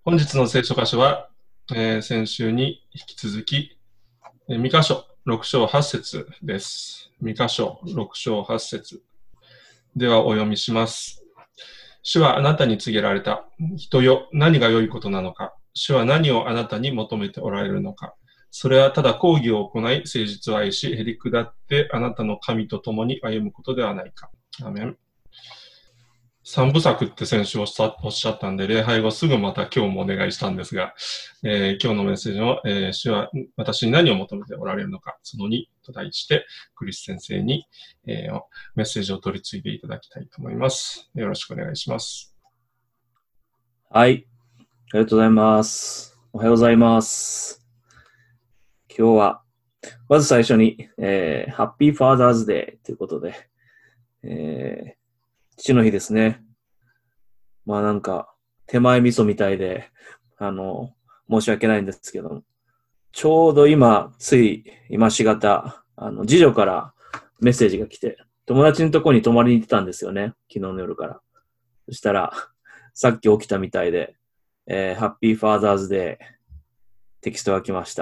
本日の聖書箇所は、先週に引き続き、ミカ書6章8節です。ミカ書6章8節ではお読みします。主はあなたに告げられた。人よ、何が良いことなのか。主は何をあなたに求めておられるのか。それはただ公義を行い、誠実を愛し、へりくだってあなたの神と共に歩むことではないか。アメン。三部作って先週おっしゃったんで、礼拝後すぐまた今日もお願いしたんですが、今日のメッセージを、主は私に何を求めておられるのか、その2と題して、クリス先生に、メッセージを取り継いでいただきたいと思います。よろしくお願いします。 はい。ありがとうございます。おはようございます。今日は、まず最初に、ハッピーファーザーズデーということで、父の日ですね。まあなんか、手前味噌みたいで、申し訳ないんですけど、ちょうど今しがた、次女からメッセージが来て、友達のとこに泊まりに行ってたんですよね。昨日の夜から。そしたら、さっき起きたみたいで、ハッピーファーザーズデー、テキストが来ました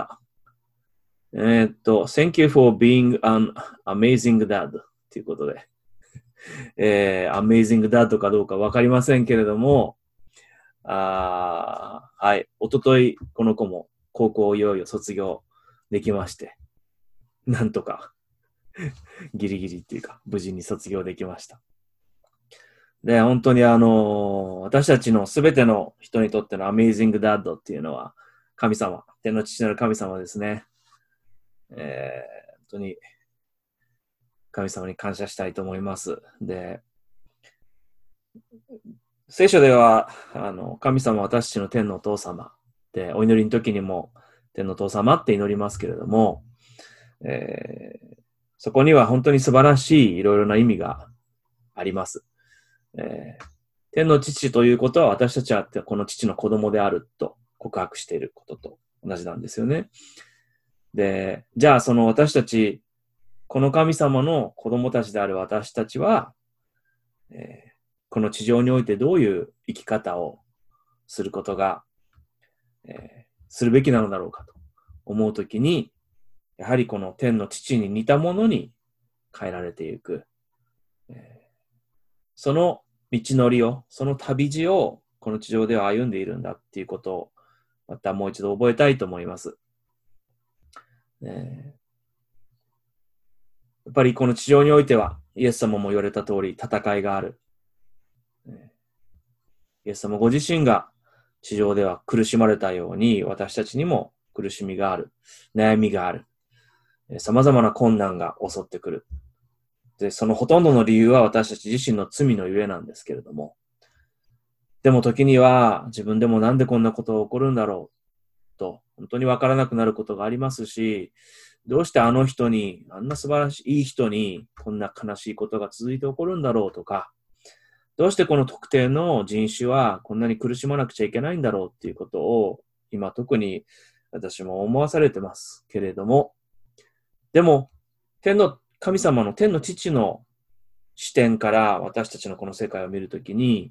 。Thank you for being an amazing dad ということで、amazing dad かどうかわかりませんけれども、はい、おとといこの子も高校をいよいよ卒業できまして、なんとかギリギリっていうか無事に卒業できました。で、本当に私たちのすべての人にとっての amazing dad っていうのは神様、天の父なる神様ですね。本当に神様に感謝したいと思います。で、聖書では神様は私たちの天のお父様で、お祈りの時にも天のお父様って祈りますけれども、そこには本当に素晴らしいいろいろな意味があります。天の父ということは私たちはこの父の子供であると告白していることと同じなんですよね。で、じゃあその私たち、この神様の子供たちである私たちは、この地上においてどういう生き方をすることが、するべきなのだろうかと思うときに、やはりこの天の父に似たものに変えられていく。その道のりを、その旅路をこの地上では歩んでいるんだっていうことを、またもう一度覚えたいと思います。やっぱりこの地上においては、イエス様も言われた通り戦いがある。イエス様ご自身が地上では苦しまれたように、私たちにも苦しみがある。悩みがある。様々な困難が襲ってくる。で、そのほとんどの理由は私たち自身の罪のゆえなんですけれども。でも時には自分でもなんでこんなことが起こるんだろうと、本当にわからなくなることがありますし、どうしてあの人に、あんな素晴らしいいい人にこんな悲しいことが続いて起こるんだろうとか、どうしてこの特定の人種はこんなに苦しまなくちゃいけないんだろうっていうことを今特に私も思わされてますけれども、でも神様の天の父の視点から私たちのこの世界を見るときに、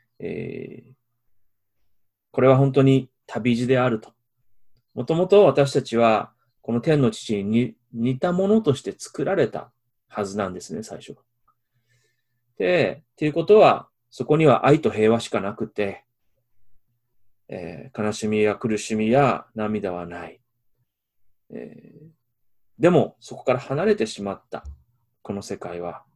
これは本当に旅路であると。もともと私たちはこの天の父に似たものとして作られたはずなんですね、最初。で、っていうことは、そこには愛と平和しかなくて、悲しみや苦しみや涙はない。でも、そこから離れてしまったこの世界は、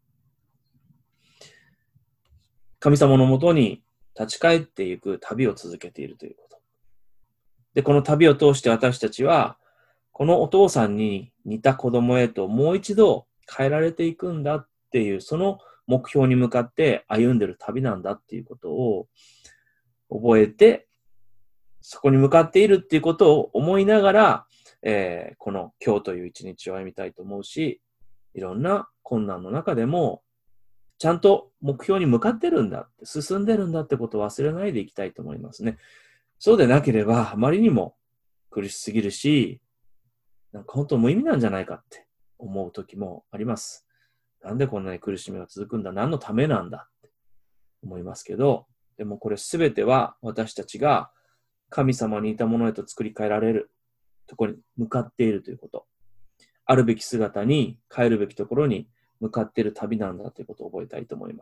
神様のもとに立ち返っていく旅を続けているということ。で、この旅を通して私たちは、このお父さんに似た子供へともう一度変えられていくんだっていう、その目標に向かって歩んでる旅なんだっていうことを覚えて、そこに向かっているっていうことを思いながら、この今日という一日を歩みたいと思うし、いろんな困難の中でも、ちゃんと目標に向かってるんだって、進んでるんだってことを忘れないでいきたいと思いますね。そうでなければ、あまりにも苦しすぎるし、なんか本当無意味なんじゃないかって思う時もあります。なんでこんなに苦しみが続くんだ、何のためなんだって思いますけど、でもこれすべては私たちが神様に似たものへと作り変えられるところに向かっているということ。あるべき姿に変えるべきところに向かっている旅なんだということを覚えたいと思います。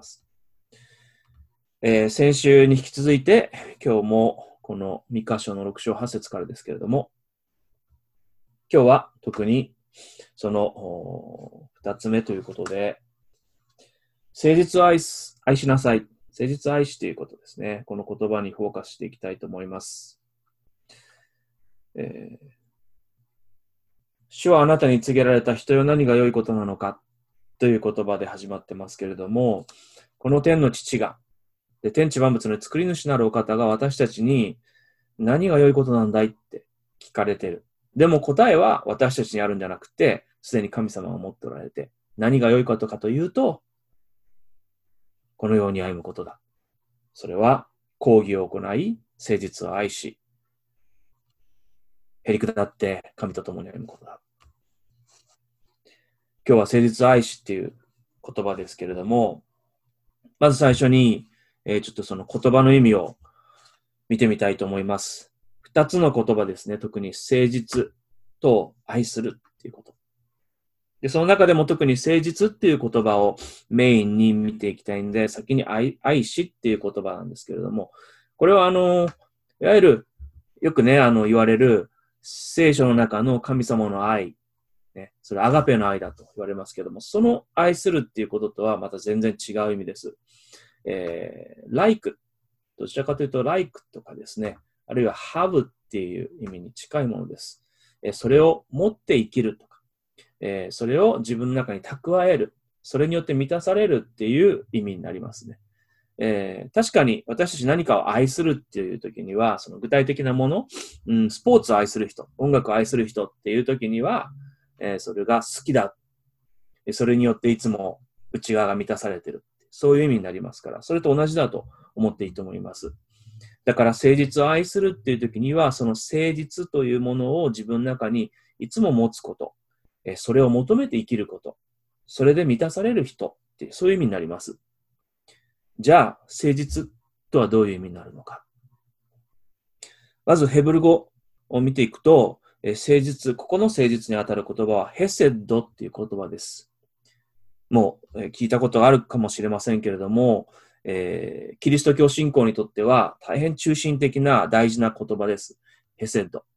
先週に引き続いて、今日もこのミカ書の6章8節からですけれども、今日は特にその2つ目ということで、誠実を愛しなさい。誠実を愛しということですね。この言葉にフォーカスしていきたいと思います。主はあなたに告げられた人よ何が良いことなのかという言葉で始まってますけれども、この天の父が、天地万物の作り主なるお方が私たちに何が良いことなんだいって聞かれている。でも答えは私たちにあるんじゃなくて、すでに神様が持っておられて、何が良いことかというと、このように歩むことだ。それは、公義を行い、誠実を愛し、へりくだって神と共に歩むことだ。今日は誠実を愛しっていう言葉ですけれども、まず最初に、ちょっとその言葉の意味を見てみたいと思います。二つの言葉ですね。特に誠実と愛するっていうこと。で、その中でも特に誠実っていう言葉をメインに見ていきたいんで、先に愛しっていう言葉なんですけれども、これはいわゆる、よくね、言われる聖書の中の神様の愛、ね、それアガペの愛だと言われますけども、その愛するっていうこととはまた全然違う意味です。like、どちらかというと like とかですね、あるいは have っていう意味に近いものです。それを持って生きるとか、それを自分の中に蓄える、それによって満たされるっていう意味になりますね。確かに私たち何かを愛するっていう時には、その具体的なもの、スポーツを愛する人、音楽を愛する人っていう時には、それが好きだ。それによっていつも内側が満たされている。そういう意味になりますから、それと同じだと思っていいと思います。だから誠実を愛するっていう時には、その誠実というものを自分の中にいつも持つこと、それを求めて生きること、それで満たされる人っていう、そういう意味になります。じゃあ、誠実とはどういう意味になるのか。まずヘブル語を見ていくと、誠実、ここの誠実にあたる言葉はヘセッドっていう言葉です。もう聞いたことがあるかもしれませんけれども、キリスト教信仰にとっては大変中心的な大事な言葉です。ヘセッド。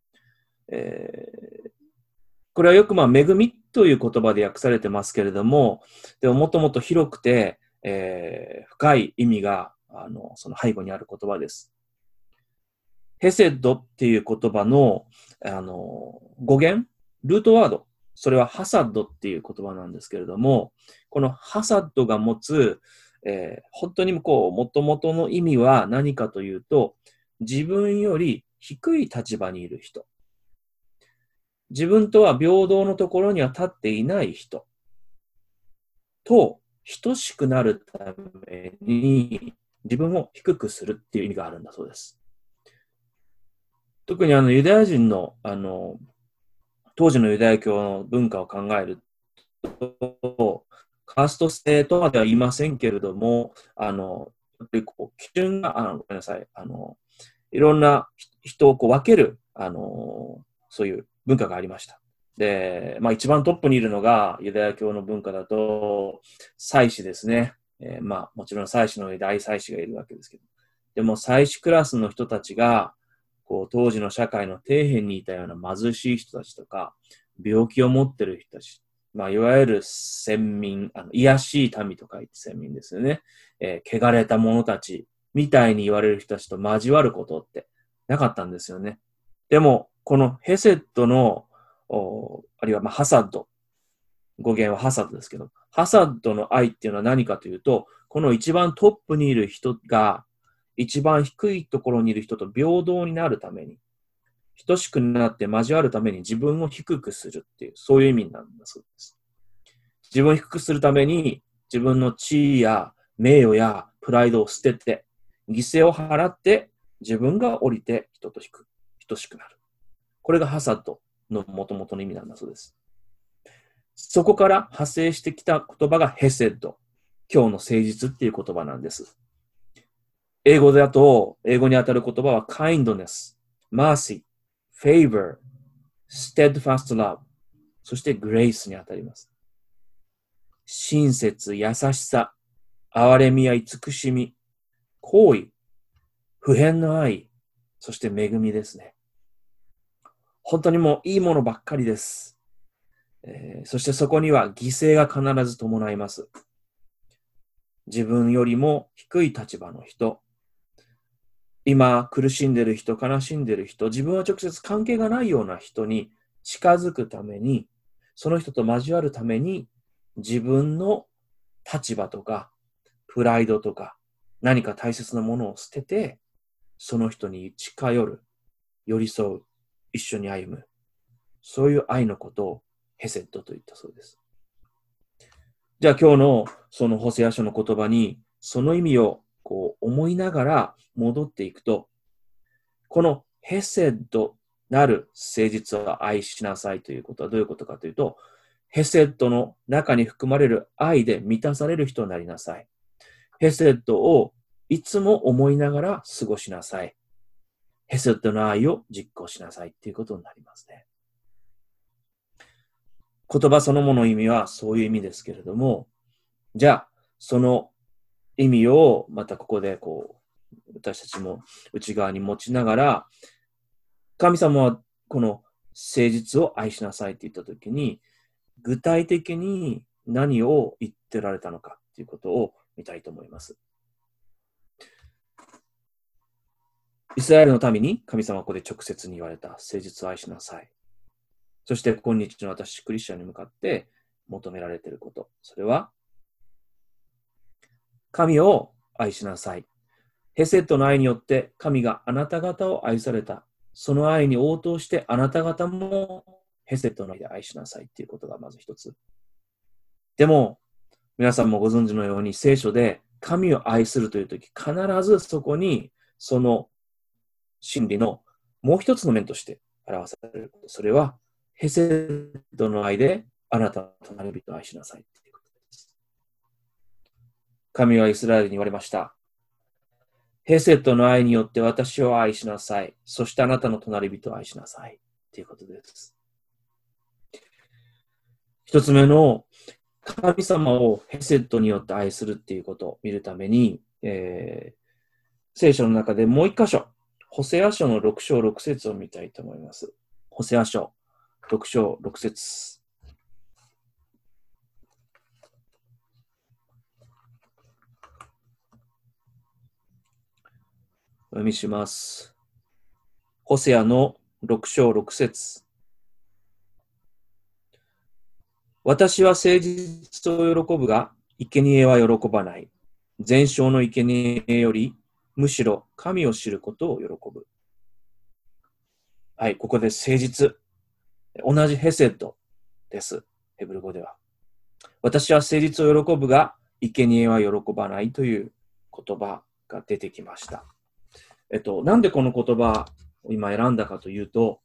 これはよく恵みという言葉で訳されてますけれども、でももっともっと広くて、深い意味がその背後にある言葉です。ヘセッドっていう言葉の、語源、ルートワード、それはハサッドっていう言葉なんですけれども、このハサッドが持つ、本当に元々の意味は何かというと、自分より低い立場にいる人。自分とは平等のところには立っていない人と等しくなるために自分を低くするっていう意味があるんだそうです。特にユダヤ人の、当時のユダヤ教の文化を考えると、カースト制とまでは言いませんけれども、やっぱり基準が、ごめんなさい、いろんな人を分ける、そういう文化がありました。で、一番トップにいるのが、ユダヤ教の文化だと、祭司ですね。もちろん祭司の上で大祭司がいるわけですけど。でも、祭司クラスの人たちが、当時の社会の底辺にいたような貧しい人たちとか、病気を持っている人たち、いわゆる先民、卑しい民と書いて先民ですよね。汚れた者たちみたいに言われる人たちと交わることってなかったんですよね。でも、このヘセットの、あるいはハサッド、語源はハサッドですけど、ハサッドの愛っていうのは何かというと、この一番トップにいる人が、一番低いところにいる人と平等になるために、等しくなって交わるために自分を低くするっていう、そういう意味なんだそうです。自分を低くするために、自分の地位や名誉やプライドを捨てて、犠牲を払って自分が降りて人と等しくなる。これがハサッドの元々の意味なんだそうです。そこから派生してきた言葉がヘセッド。今日の誠実っていう言葉なんです。 英語だと、英語に当たる言葉は kindness、mercy、favor、steadfast love、そして grace に当たります。親切、優しさ、憐れみや慈しみ、行為、不変の愛、そして恵みですね。本当にもういいものばっかりです。そしてそこには犠牲が必ず伴います。自分よりも低い立場の人、今苦しんでいる人、悲しんでいる人、自分は直接関係がないような人に近づくために、その人と交わるために、自分の立場とか、プライドとか、何か大切なものを捨てて、その人に近寄る、寄り添う、一緒に歩む。そういう愛のことをヘセッドと言ったそうです。じゃあ今日のそのホセア書の言葉に、その意味をこう思いながら戻っていくと、このヘセッドなる誠実を愛しなさいということはどういうことかというと、ヘセッドの中に含まれる愛で満たされる人になりなさい。ヘセッドをいつも思いながら過ごしなさい。ヘセッドの愛を実行しなさいということになりますね。言葉そのものの意味はそういう意味ですけれども、じゃあ、その意味をまたここで私たちも内側に持ちながら、神様はこの誠実を愛しなさいと言ったときに、具体的に何を言ってられたのかということを見たいと思います。イスラエルのために神様はここで直接に言われた誠実を愛しなさい。そして今日の私、クリスチャンに向かって求められていること。それは、神を愛しなさい。ヘセッドの愛によって神があなた方を愛された。その愛に応答してあなた方もヘセッドの愛で愛しなさいということがまず一つ。でも、皆さんもご存知のように聖書で神を愛するというとき、必ずそこにその真理のもう一つの面として表されること。それは、ヘセッドの愛であなたの隣人を愛しなさいということです。神はイスラエルに言われました。ヘセッドの愛によって私を愛しなさい。そしてあなたの隣人を愛しなさい。ということです。一つ目の神様をヘセッドによって愛するということを見るために、聖書の中でもう一箇所、ホセア書の6章6節を見たいと思います。ホセア書6章6節。お読みします。ホセアの6章6節。私は誠実を喜ぶが、生贄は喜ばない。全焼の生贄より、むしろ神を知ることを喜ぶ。はい、ここで誠実。同じヘセッドです。ヘブル語では。私は誠実を喜ぶが、生贄は喜ばないという言葉が出てきました。なんでこの言葉を今選んだかというと、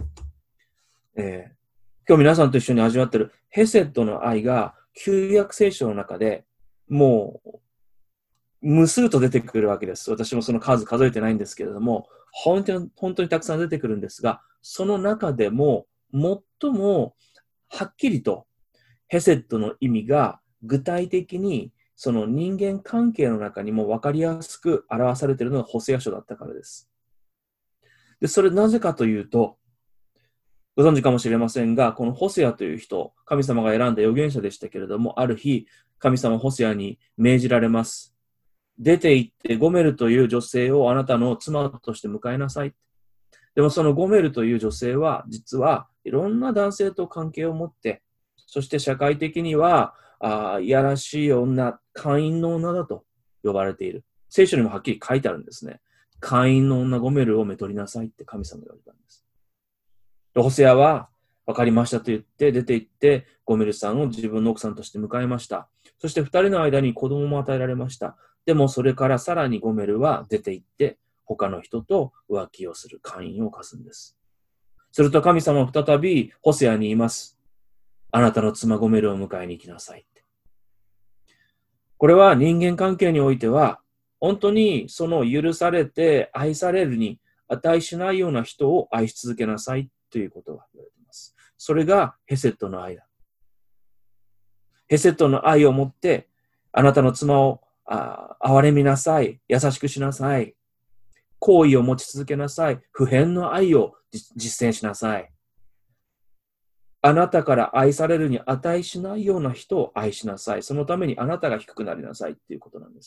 今日皆さんと一緒に味わっているヘセッドの愛が旧約聖書の中でもう無数と出てくるわけです。私もその数数えてないんですけれども、本当にたくさん出てくるんですが、その中でも最もはっきりとヘセッドの意味が具体的にその人間関係の中にも分かりやすく表されているのがホセア書だったからです。で、それなぜかというと、ご存知かもしれませんが、このホセアという人、神様が選んだ預言者でしたけれども、ある日、神様ホセアに命じられます。出て行ってゴメルという女性をあなたの妻として迎えなさい。でもそのゴメルという女性は、実はいろんな男性と関係を持って、そして社会的にはいやらしい女、姦淫の女だと呼ばれている。聖書にもはっきり書いてあるんですね。姦淫の女ゴメルをめとりなさいって神様が言われたんです。ホセアは分かりましたと言って出て行ってゴメルさんを自分の奥さんとして迎えました。そして2人の間に子供も与えられました。でもそれからさらにゴメルは出て行って他の人と浮気をする、姦淫を犯すんです。すると神様は再びホセアに言います。あなたの妻ゴメルを迎えに行きなさいって。これは人間関係においては本当にその許されて愛されるに値しないような人を愛し続けなさいということが言われています。それがヘセットの愛だ。ヘセットの愛を持って、あなたの妻を憐れみなさい。優しくしなさい。好意を持ち続けなさい。普遍の愛を実践しなさい。あなたから愛されるに値しないような人を愛しなさい。そのためにあなたが低くなりなさいっていうことなんです。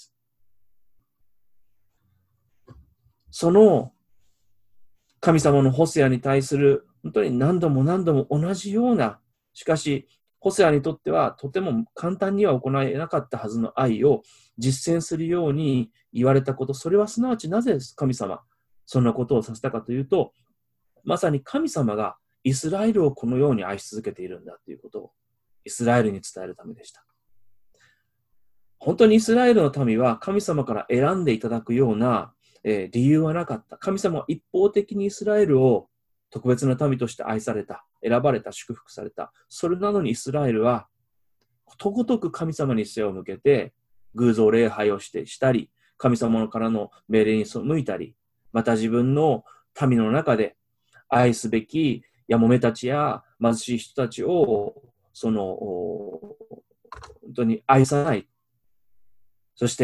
その神様のホセアに対する本当に何度も何度も同じような、しかしホセアにとってはとても簡単には行えなかったはずの愛を実践するように言われたこと、それはすなわちなぜ神様そんなことをさせたかというと、まさに神様がイスラエルをこのように愛し続けているんだということをイスラエルに伝えるためでした。本当にイスラエルの民は神様から選んでいただくような理由はなかった。神様は一方的にイスラエルを特別な民として愛された、選ばれた、祝福された。それなのにイスラエルはとことく神様に背を向けて偶像礼拝をしたり、神様からの命令に背いたり、また自分の民の中で愛すべきやもめたちや貧しい人たちを本当に愛さない。そして、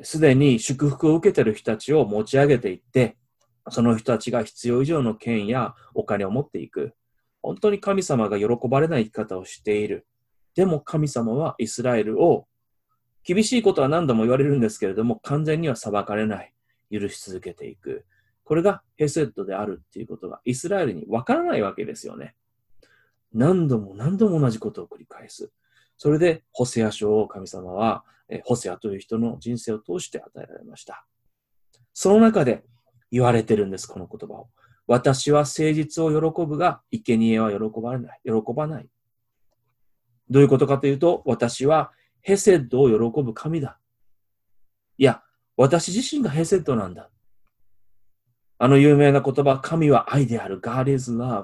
すでに祝福を受けている人たちを持ち上げていって、その人たちが必要以上の権やお金を持っていく。本当に神様が喜ばれない生き方をしている。でも神様はイスラエルを、厳しいことは何度も言われるんですけれども、完全には裁かれない。許し続けていく。これがヘセッドであるっていうことがイスラエルにわからないわけですよね。何度も何度も同じことを繰り返す。それでホセア書を神様はホセアという人の人生を通して与えられました。その中で言われてるんです、この言葉を。私は誠実を喜ぶが、生贄は喜ばない。どういうことかというと、私はヘセッドを喜ぶ神だ。いや、私自身がヘセッドなんだ。あの有名な言葉、神は愛である。God is love。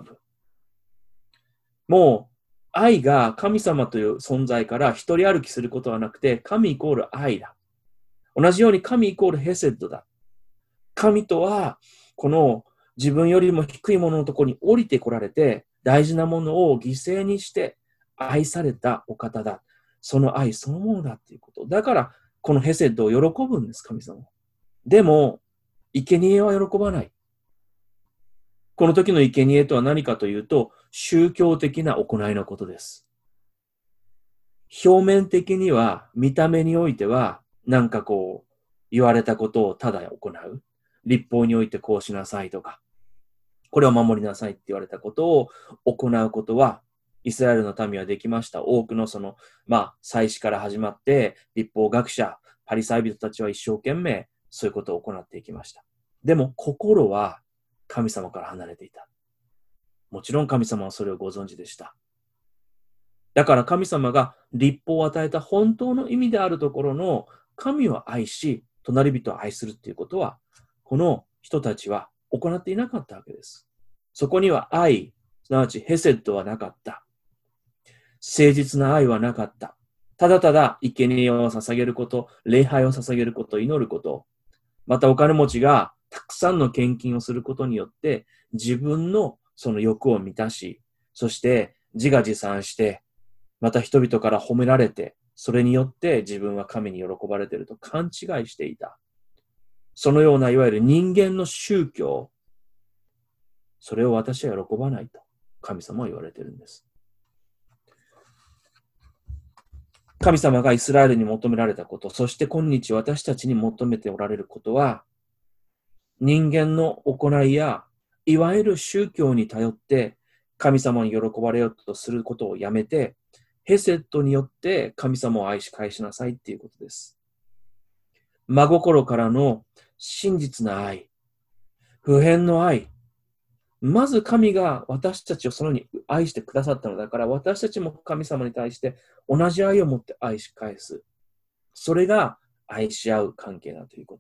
もう、愛が神様という存在から一人歩きすることはなくて、神イコール愛だ。同じように神イコールヘセッドだ。神とは、この自分よりも低いもののところに降りてこられて、大事なものを犠牲にして愛されたお方だ。その愛そのものだっていうこと。だから、このヘセッドを喜ぶんです、神様。でも、生贄は喜ばない。この時の生贄とは何かというと、宗教的な行いのことです。表面的には、見た目においては、なんかこう、言われたことをただ行う。律法においてこうしなさいとか、これを守りなさいって言われたことを行うことは、イスラエルの民はできました。多くの祭司から始まって、律法学者、パリサイ人たちは一生懸命そういうことを行っていきました。でも心は神様から離れていた。もちろん神様はそれをご存知でした。だから神様が律法を与えた本当の意味であるところの神を愛し、隣人を愛するっていうことは、この人たちは行っていなかったわけです。そこには愛、すなわちヘセッドはなかった。誠実な愛はなかった。ただただ生贄を捧げること、礼拝を捧げること、祈ること、またお金持ちがたくさんの献金をすることによって自分のその欲を満たし、そして自画自賛して、また人々から褒められて、それによって自分は神に喜ばれていると勘違いしていた。そのようないわゆる人間の宗教、それを私は喜ばないと神様は言われているんです。神様がイスラエルに求められたこと、そして今日私たちに求めておられることは、人間の行いや、いわゆる宗教に頼って神様に喜ばれようとすることをやめて、ヘセットによって神様を愛し返しなさいっていうことです。真心からの真実な愛、不変の愛、まず神が私たちをそのように愛してくださったのだから、私たちも神様に対して同じ愛を持って愛し返す。それが愛し合う関係だということ。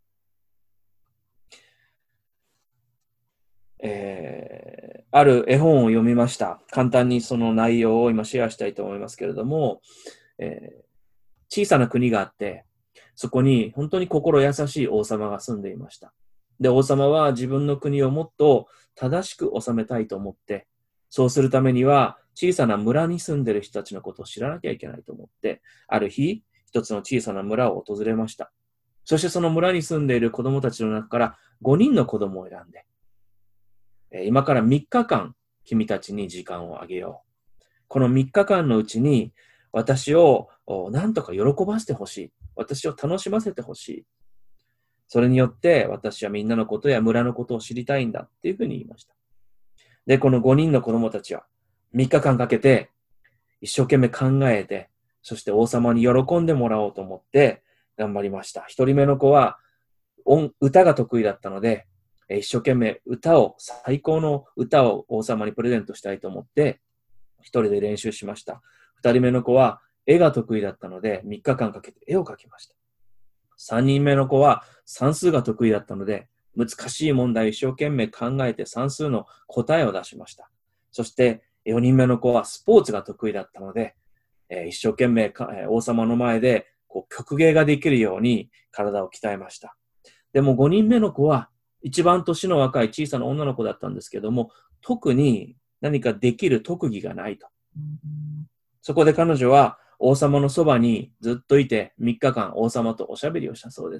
ある絵本を読みました。簡単にその内容を今シェアしたいと思いますけれども、小さな国があって、 そこに本当に心優しい王様が住んでいました。で、王様は自分の国をもっと正しく治めたいと思って、そうするためには小さな村に住んでいる人たちのことを知らなきゃいけないと思って、ある日、一つの小さな村を訪れました。そしてその村に住んでいる子供たちの中から5人の子供を選んで、今から3日間君たちに時間をあげよう。この3日間のうちに私を何とか喜ばせてほしい。私を楽しませてほしい。それによって私はみんなのことや村のことを知りたいんだっていうふうに言いました。で、この5人の子供たちは3日間かけて一生懸命考えて、そして王様に喜んでもらおうと思って頑張りました。1人目の子は歌が得意だったので、一生懸命最高の歌を王様にプレゼントしたいと思って一人で練習しました。2人目の子は絵が得意だったので3日間かけて絵を描きました。3人目の子は算数が得意だったので、難しい問題を一生懸命考えて算数の答えを出しました。そして4人目の子はスポーツが得意だったので、一生懸命王様の前で曲芸ができるように体を鍛えました。でも5人目の子は一番年の若い小さな女の子だったんですけども、特に何かできる特技がないと。そこで彼女は王様のそばにずっといて3日間王様とおしゃべりをしたそうです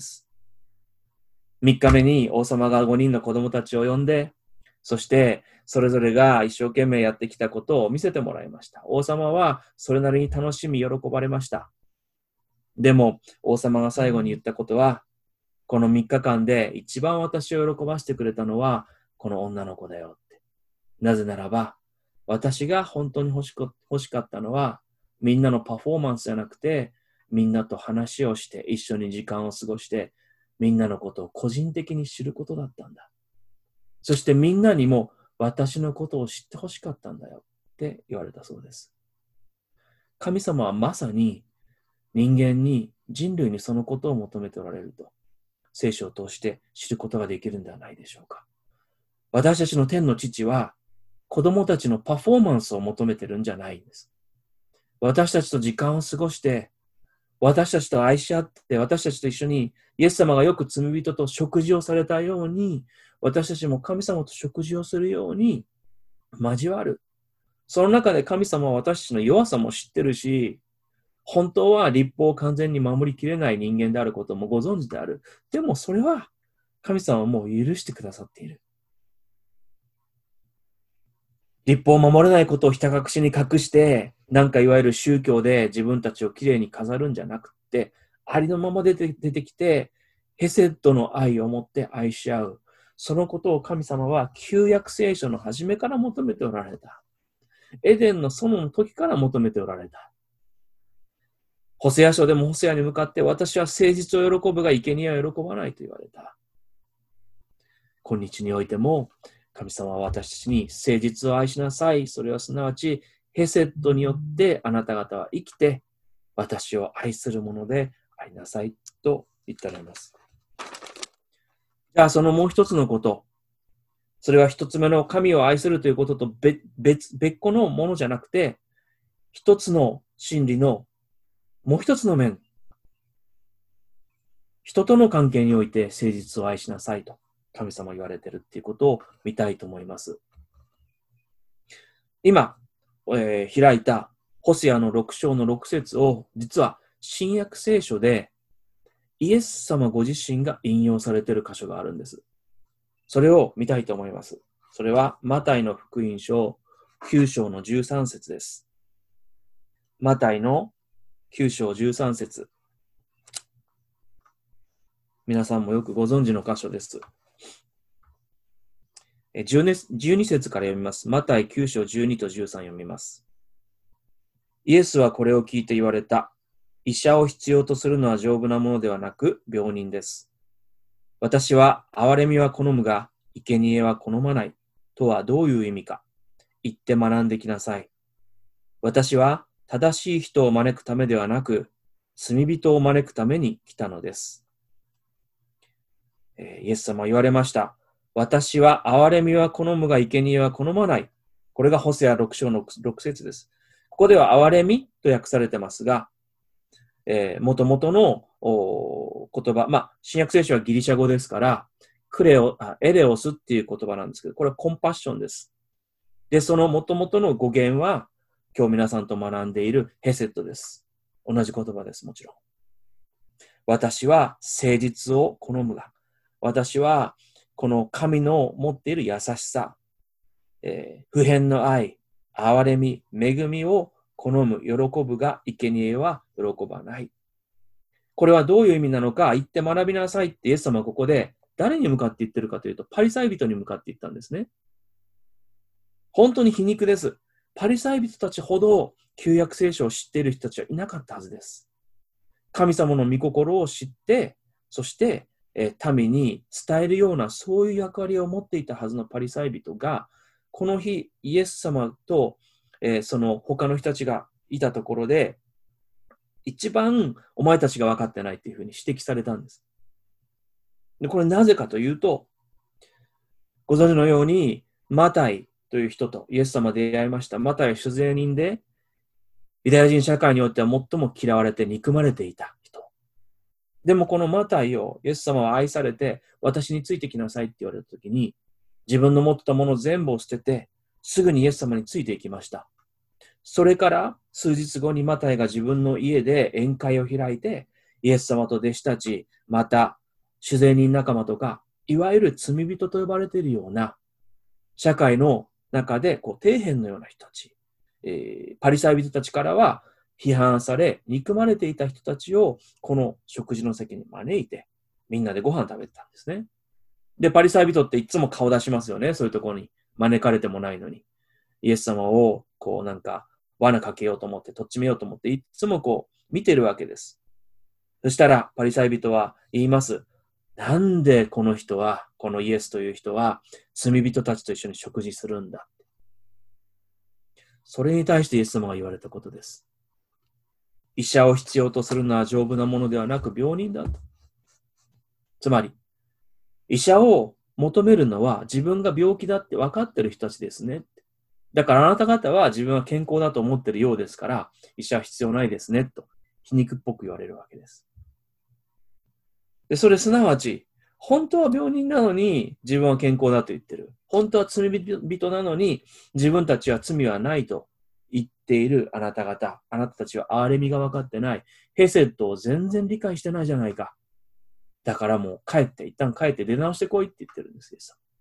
。3日目に王様が5人の子供たちを呼んで、そしてそれぞれが一生懸命やってきたことを見せてもらいました。王様はそれなりに楽しみ喜ばれました。でも王様が最後に言ったことは、この3日間で一番私を喜ばせてくれたのはこの女の子だよって。なぜならば私が本当に欲しかったのはみんなのパフォーマンスじゃなくて、みんなと話をして一緒に時間を過ごしてみんなのことを個人的に知ることだったんだ。そしてみんなにも私のことを知ってほしかったんだよって言われたそうです。神様はまさに人類にそのことを求めておられると聖書を通して知ることができるんではないでしょうか。私たちの天の父は子供たちのパフォーマンスを求めてるんじゃないんです。私たちと時間を過ごして、私たちと愛し合って、私たちと一緒にイエス様がよく罪人と食事をされたように、私たちも神様と食事をするように交わる。その中で神様は私たちの弱さも知ってるし、本当は律法を完全に守りきれない人間であることもご存知である。でもそれは神様はもう許してくださっている。律法を守れないことをひた隠しに隠して、なんかいわゆる宗教で自分たちをきれいに飾るんじゃなくて、ありのまま出てきて、ヘセッドの愛を持って愛し合う。そのことを神様は旧約聖書の初めから求めておられた。エデンの園の時から求めておられた。ホセア書でもホセアに向かって、私は誠実を喜ぶが生贄は喜ばないと言われた。今日においても、神様は私たちに誠実を愛しなさい。それはすなわちヘセッドによってあなた方は生きて私を愛するものでありなさいと言っておられます。じゃあそのもう一つのこと。それは一つ目の神を愛するということと別個のものじゃなくて、一つの真理のもう一つの面。人との関係において誠実を愛しなさいと。神様言われているっていうことを見たいと思います。今、開いたホセアの6章の6節を実は新約聖書でイエス様ご自身が引用されている箇所があるんです。それを見たいと思います。それはマタイの福音書9章の13節です。マタイの9章13節。皆さんもよくご存知の箇所です。12節から読みます。マタイ9章12と13読みます。イエスはこれを聞いて言われた。医者を必要とするのは丈夫なものではなく病人です。私は憐れみは好むが生贄は好まないとはどういう意味か。言って学んできなさい。私は正しい人を招くためではなく罪人を招くために来たのです。イエス様は言われました。私は憐れみは好むが生贄は好まない。これがホセア6章の6節です。ここでは憐れみと訳されてますが、もともとの言葉、新約聖書はギリシャ語ですから、エレオスっていう言葉なんですけど、これはコンパッションです。で、その元々の語源は、今日皆さんと学んでいるヘセットです。同じ言葉です、もちろん。私は誠実を好むが、私はこの神の持っている優しさ、不変の愛、憐れみ、恵みを好む、喜ぶが、生贄は喜ばない。これはどういう意味なのか、言って学びなさいってイエス様はここで誰に向かって言ってるかというと、パリサイ人に向かって言ったんですね。本当に皮肉です。パリサイ人たちほど旧約聖書を知っている人たちはいなかったはずです。神様の御心を知って、そして民に伝えるようなそういう役割を持っていたはずのパリサイ人が、この日イエス様と、その他の人たちがいたところで、一番お前たちが分かってないっていうふうに指摘されたんです。で、これなぜかというと、ご存知のように、マタイという人とイエス様で出会いました。マタイは主税人で、ユダヤ人社会によっては最も嫌われて憎まれていた人。でもこのマタイをイエス様は愛されて、私についてきなさいって言われたときに、自分の持ってたもの全部を捨てて、すぐにイエス様についていきました。それから数日後にマタイが自分の家で宴会を開いて、イエス様と弟子たち、また主税人仲間とか、いわゆる罪人と呼ばれているような、社会の中で底辺のような人たち、パリサイ人たちからは批判され、憎まれていた人たちをこの食事の席に招いて、みんなでご飯食べてたんですね。で、パリサイ人っていつも顔出しますよね。そういうところに招かれてもないのに。イエス様を罠かけようと思って、とっちめようと思って、いつも見てるわけです。そしたらパリサイ人は言います。なんでこの人は、このイエスという人は罪人たちと一緒に食事するんだ。それに対してイエス様が言われたことです。医者を必要とするのは丈夫なものではなく病人だと。つまり、医者を求めるのは自分が病気だって分かってる人たちですね。だからあなた方は自分は健康だと思ってるようですから、医者は必要ないですね、と皮肉っぽく言われるわけです。で、それすなわち、本当は病人なのに自分は健康だと言ってる。本当は罪人なのに自分たちは罪はないと言っているあなた方。あなたたちは憐れみが分かってない。ヘセットを全然理解してないじゃないか。だからもう一旦帰って出直してこいって言ってるんですよ。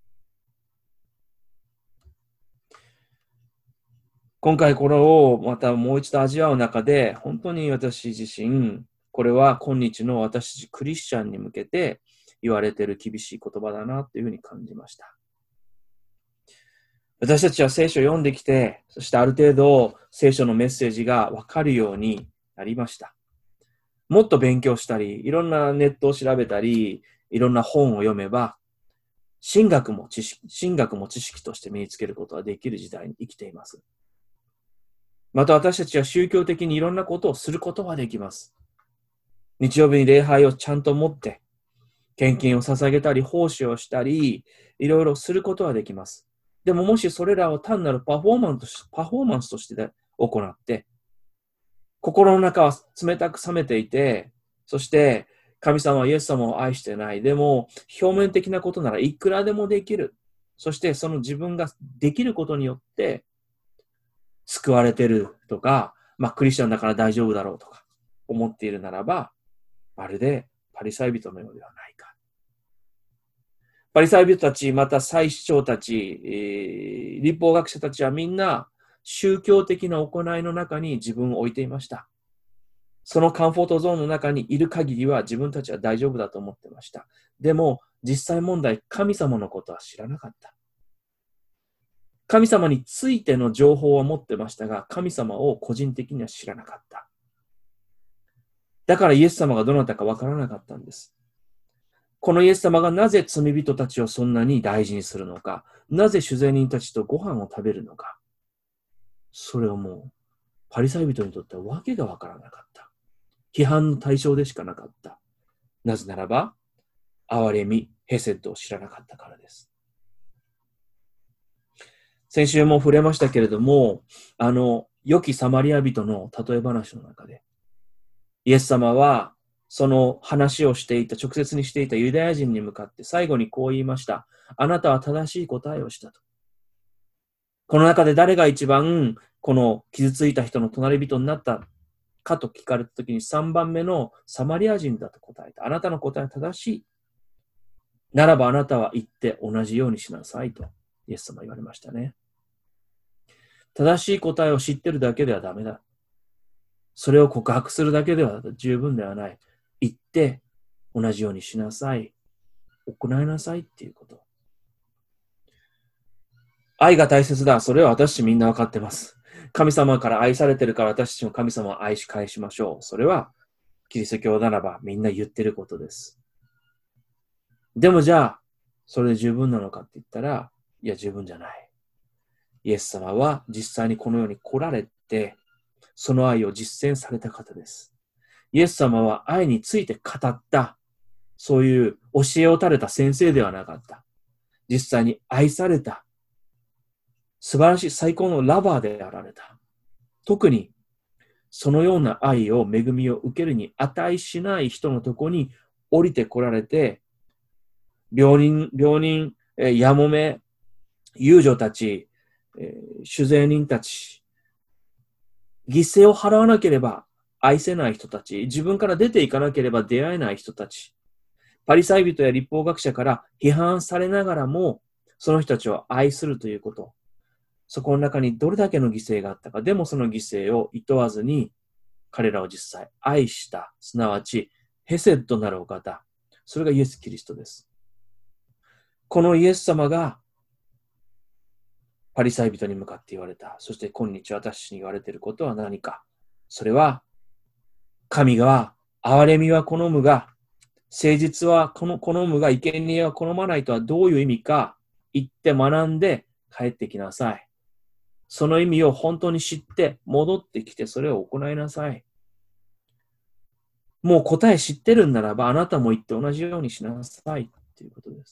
今回これをまたもう一度味わう中で、本当に私自身、これは今日の私たちクリスチャンに向けて言われている厳しい言葉だなというふうに感じました。私たちは聖書を読んできて、そしてある程度聖書のメッセージがわかるようになりました。もっと勉強したり、いろんなネットを調べたり、いろんな本を読めば、神学も知識として身につけることができる時代に生きています。また私たちは宗教的にいろんなことをすることができます。日曜日に礼拝をちゃんと持って、献金を捧げたり、奉仕をしたり、いろいろすることはできます。でももしそれらを単なるパフォーマンスとして行って、心の中は冷たく冷めていて、そして神様はイエス様を愛してない。でも表面的なことならいくらでもできる。そしてその自分ができることによって救われてるとか、クリスチャンだから大丈夫だろうとか思っているならば、まるでパリサイ人のようではないか。パリサイ人たち、また祭司長たち、律法学者たちはみんな宗教的な行いの中に自分を置いていました。そのカンフォートゾーンの中にいる限りは自分たちは大丈夫だと思ってました。でも実際問題、神様のことは知らなかった。神様についての情報は持ってましたが、神様を個人的には知らなかった。だからイエス様がどなたかわからなかったんです。このイエス様がなぜ罪人たちをそんなに大事にするのか、なぜ主税人たちとご飯を食べるのか、それはもうパリサイ人にとってはわけがわからなかった。批判の対象でしかなかった。なぜならば、憐れみ、ヘセットを知らなかったからです。先週も触れましたけれども、良きサマリア人の例え話の中で、イエス様はその話をしていた、直接にしていたユダヤ人に向かって最後にこう言いました。あなたは正しい答えをしたと。この中で誰が一番この傷ついた人の隣人になったかと聞かれたときに3番目のサマリア人だと答えた。あなたの答えは正しい。ならばあなたは言って同じようにしなさいとイエス様は言われましたね。正しい答えを知ってるだけではダメだ。それを告白するだけでは十分ではない。言って同じようにしなさい。行いなさいっていうこと。愛が大切だ。それは私みんなわかってます。神様から愛されてるから私たちも神様を愛し返しましょう。それはキリスト教ならばみんな言ってることです。でもじゃあ、それで十分なのかって言ったら、いや十分じゃない。イエス様は実際にこの世に来られて、その愛を実践された方です。イエス様は愛について語った、そういう教えを垂れた先生ではなかった。実際に愛された、素晴らしい最高のラバーであられた。特に、そのような愛を、恵みを受けるに値しない人のところに降りてこられて、病人、やもめ、遊女たち、酒税人たち、犠牲を払わなければ愛せない人たち、自分から出ていかなければ出会えない人たち、パリサイ人や律法学者から批判されながらも、その人たちを愛するということ。そこの中にどれだけの犠牲があったか、でもその犠牲を厭わずに、彼らを実際愛した、すなわちヘセッドなるお方。それがイエス・キリストです。このイエス様がパリサイ人に向かって言われた。そして今日私に言われていることは何か。それは、神が憐れみは好むが、誠実は好むが、生贄は好まないとはどういう意味か言って学んで帰ってきなさい。その意味を本当に知って戻ってきてそれを行いなさい。もう答え知ってるんならばあなたも言って同じようにしなさいということです。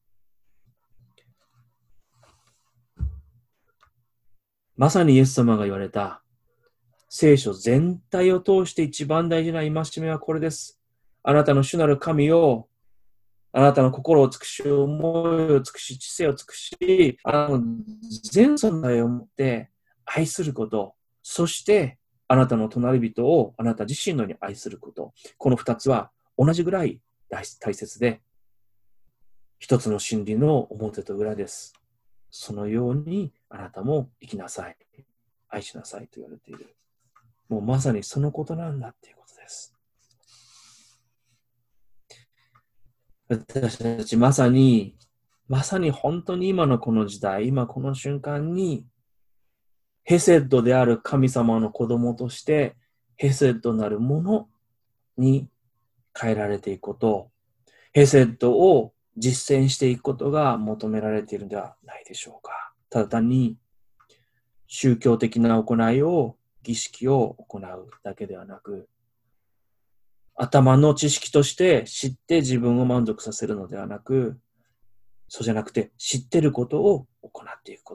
まさにイエス様が言われた聖書全体を通して一番大事な戒めはこれです。あなたの主なる神を、あなたの心を尽くし、思いを尽くし、知性を尽くし、全存在を持って愛すること、そしてあなたの隣人をあなた自身のように愛すること。この二つは同じぐらい大切で、一つの真理の表と裏です。そのようにあなたも生きなさい。愛しなさいと言われている。もうまさにそのことなんだっていうことです。私たちまさに本当に今のこの時代、今この瞬間に、ヘセッドである神様の子供として、ヘセッドなるものに変えられていくこと、ヘセッドを実践していくことが求められているのではないでしょうか。ただ単に宗教的な行いを、儀式を行うだけではなく、頭の知識として知って自分を満足させるのではなく、そうじゃなくて知ってることを行っていくこと。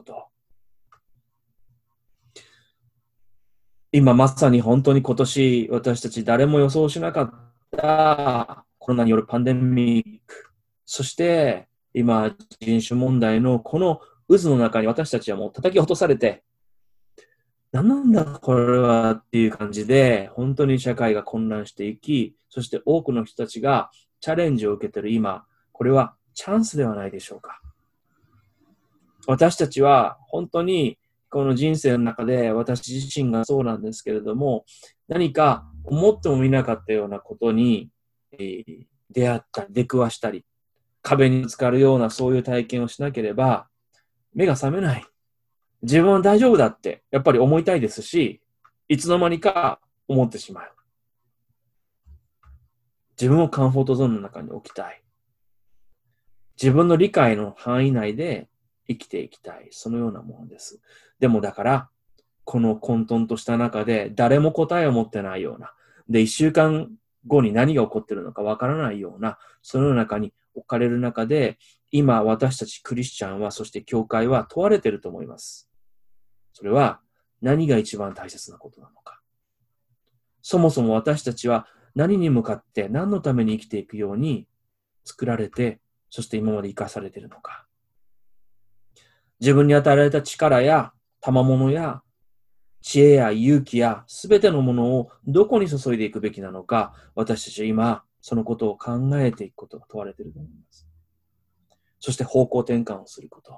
今まさに本当に今年私たち誰も予想しなかったコロナによるパンデミック、そして今人種問題のこの渦の中に私たちはもう叩き落とされて、何なんだこれはっていう感じで本当に社会が混乱していき、そして多くの人たちがチャレンジを受けている今、これはチャンスではないでしょうか。私たちは本当にこの人生の中で私自身がそうなんですけれども、何か思ってもみなかったようなことに出会ったり出くわしたり、壁にぶつかるようなそういう体験をしなければ目が覚めない。自分は大丈夫だってやっぱり思いたいですし、いつの間にか思ってしまう。自分をカンフォートゾーンの中に置きたい。自分の理解の範囲内で生きていきたい。そのようなものです。でもだから、この混沌とした中で誰も答えを持ってないような、で、1週間後に何が起こっているのかわからないような、その中に置かれる中で、今私たちクリスチャンは、そして教会は問われていると思います。それは何が一番大切なことなのか。そもそも私たちは何に向かって何のために生きていくように作られて、そして今まで生かされているのか。自分に与えられた力や賜物や知恵や勇気やすべてのものをどこに注いでいくべきなのか、私たちは今そのことを考えていくことが問われていると思います。そして方向転換をすること。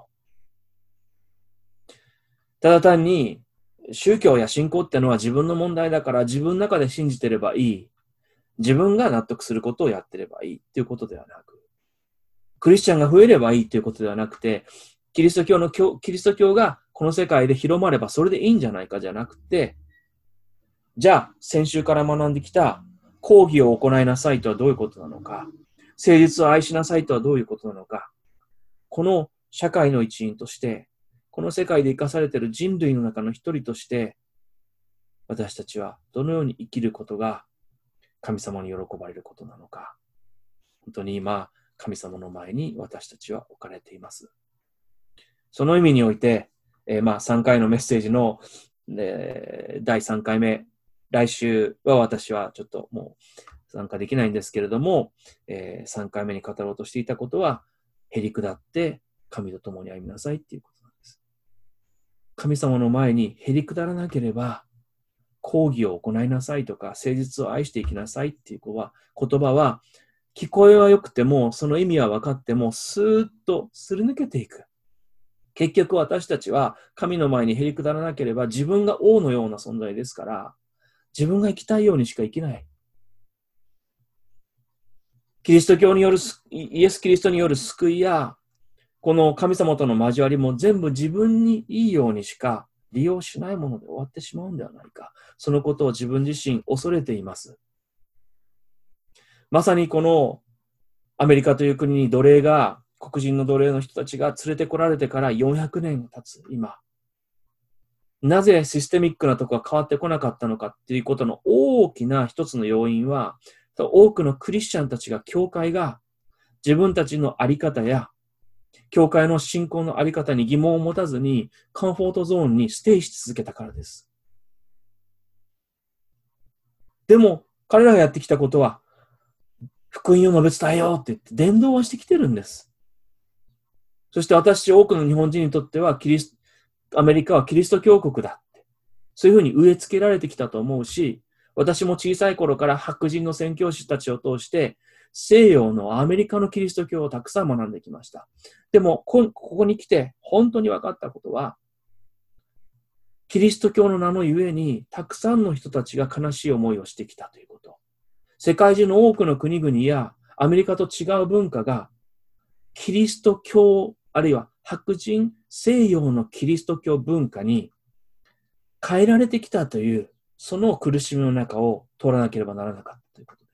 ただ単に宗教や信仰ってのは自分の問題だから自分の中で信じてればいい。自分が納得することをやってればいいっていうことではなく、クリスチャンが増えればいいということではなくて、キリスト教がこの世界で広まればそれでいいんじゃないかじゃなくて、じゃあ先週から学んできた講義を行いなさいとはどういうことなのか、誠実を愛しなさいとはどういうことなのか、この社会の一員として、この世界で生かされている人類の中の一人として、私たちはどのように生きることが神様に喜ばれることなのか、本当に今、神様の前に私たちは置かれています。その意味において、3回のメッセージの、第3回目、来週は私はちょっともう参加できないんですけれども、3回目に語ろうとしていたことは、へり下って神と共に歩みなさいっていうことなんです。神様の前にへり下らなければ、講義を行いなさいとか、誠実を愛していきなさいっていう言葉は、聞こえは良くても、その意味は分かっても、スーッとすり抜けていく。結局私たちは神の前にへり下らなければ自分が王のような存在ですから、自分が生きたいようにしか生きない。イエス・キリストによる救いや、この神様との交わりも全部自分にいいようにしか利用しないもので終わってしまうんではないか。そのことを自分自身恐れています。まさにこのアメリカという国に黒人の奴隷の人たちが連れてこられてから400年経つ今。なぜシステミックなところが変わってこなかったのかっていうことの大きな一つの要因は、多くのクリスチャンたちが、教会が自分たちのあり方や、教会の信仰のあり方に疑問を持たずに、コンフォートゾーンにステイし続けたからです。でも、彼らがやってきたことは、福音を述べ伝えようって言って伝道はしてきてるんです。そして多くの日本人にとってはアメリカはキリスト教国だって。そういうふうに植え付けられてきたと思うし、私も小さい頃から白人の宣教師たちを通して、西洋のアメリカのキリスト教をたくさん学んできました。でも、ここに来て本当に分かったことは、キリスト教の名のゆえに、たくさんの人たちが悲しい思いをしてきたということ。世界中の多くの国々やアメリカと違う文化が、キリスト教、あるいは白人西洋のキリスト教文化に変えられてきたという、その苦しみの中を通らなければならなかったということです。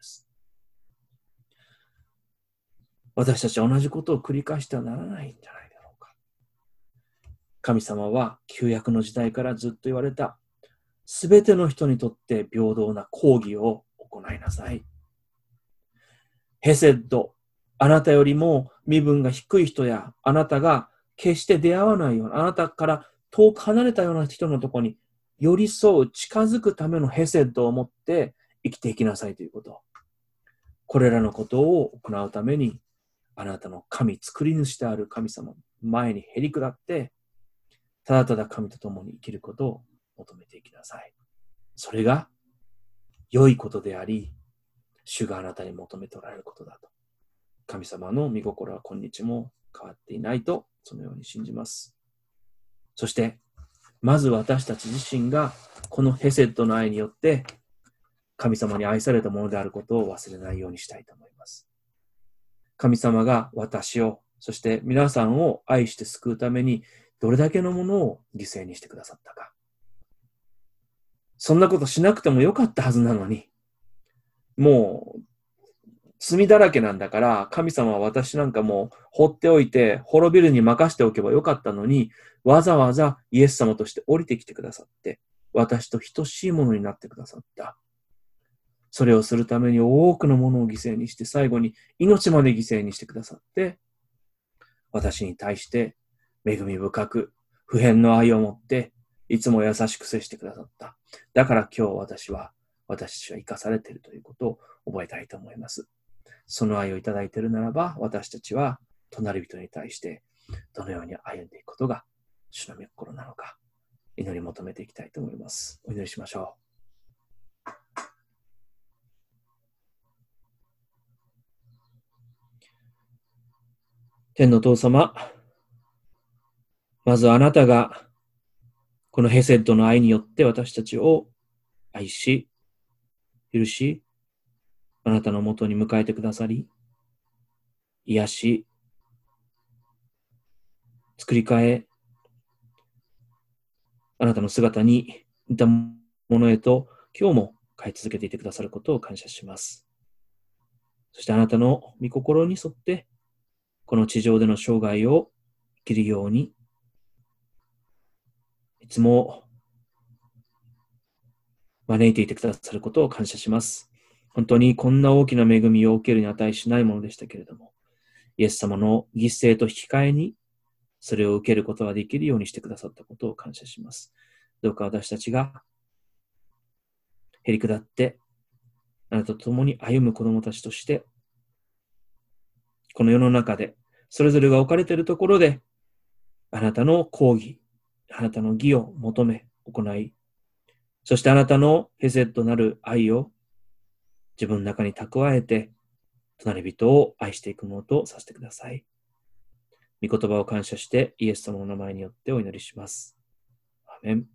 私たちは同じことを繰り返してはならないんじゃないだろうか。神様は旧約の時代からずっと言われた、すべての人にとって平等な公義を行いなさい。ヘセッド、あなたよりも身分が低い人や、あなたが決して出会わないような、あなたから遠く離れたような人のところに寄り添う、近づくためのヘセッドを持って生きていきなさいということ。これらのことを行うために、あなたの神、作り主である神様の前にへり下って、ただただ神と共に生きることを求めていきなさい。それが良いことであり、主があなたに求めておられることだと。神様の御心は今日も変わっていないと、そのように信じます。そして、まず私たち自身がこのヘセッドの愛によって神様に愛されたものであることを忘れないようにしたいと思います。神様が私を、そして皆さんを愛して救うためにどれだけのものを犠牲にしてくださったか。そんなことしなくてもよかったはずなのに、もう罪だらけなんだから、神様は私なんかもう放っておいて、滅びるに任しておけばよかったのに、わざわざイエス様として降りてきてくださって、私と等しいものになってくださった。それをするために多くのものを犠牲にして、最後に命まで犠牲にしてくださって、私に対して恵み深く、不変の愛を持って、いつも優しく接してくださった。だから今日私は私たちは生かされているということを覚えたいと思います。その愛をいただいているならば、私たちは隣人に対してどのように歩んでいくことが主の御心なのか、祈り求めていきたいと思います。お祈りしましょう。天のお父様、まずあなたがこのヘセッドの愛によって私たちを愛し、許し、あなたのもとに迎えてくださり、癒し、作り変え、あなたの姿に似たものへと今日も変え続けていてくださることを感謝します。そしてあなたの御心に沿ってこの地上での生涯を生きるように、いつも招いていてくださることを感謝します。本当にこんな大きな恵みを受けるに値しないものでしたけれども、イエス様の犠牲と引き換えにそれを受けることができるようにしてくださったことを感謝します。どうか私たちがへりくだってあなたと共に歩む子供たちとして、この世の中でそれぞれが置かれているところであなたの公義、あなたの義を求め行い、そしてあなたのヘセットなる愛を自分の中に蓄えて、隣人を愛していくものとさせてください。御言葉を感謝してイエス様の名前によってお祈りします。アーメン。